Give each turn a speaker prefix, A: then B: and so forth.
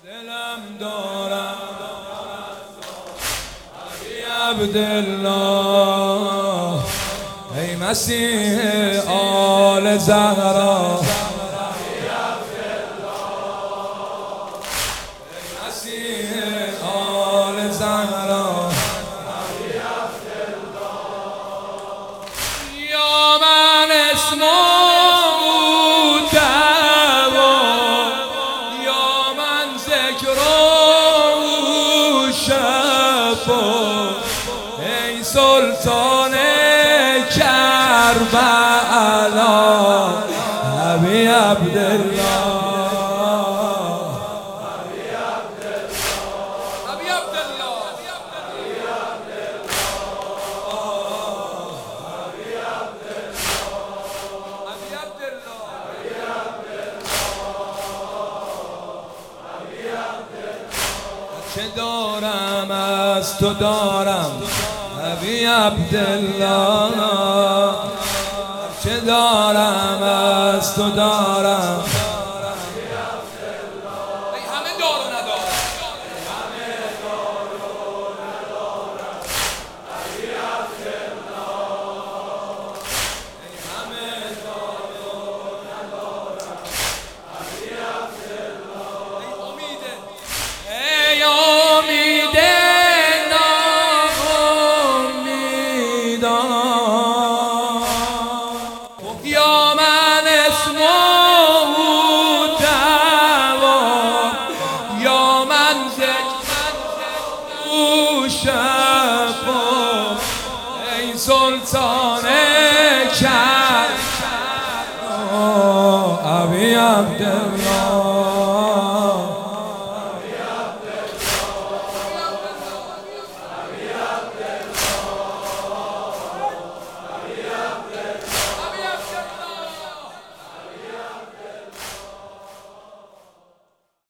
A: دلم دارم علی عبدالله ای مسیح آل زهرا آل زهرا یا من اسمه دوا یا من ذکره شفا ای سلطان کربلا ابی عبدالله چه دارم از تو دارم ابی عبدالله چه دارم از تو دارم ای همه دار و ندارم ابی عبدالله ای همه دار و ندارم ابی عبدالله ای امیده ای امیده یا من اسمه دوا یا من ذکره شفا ای سلطان کربلا ابی عبدالله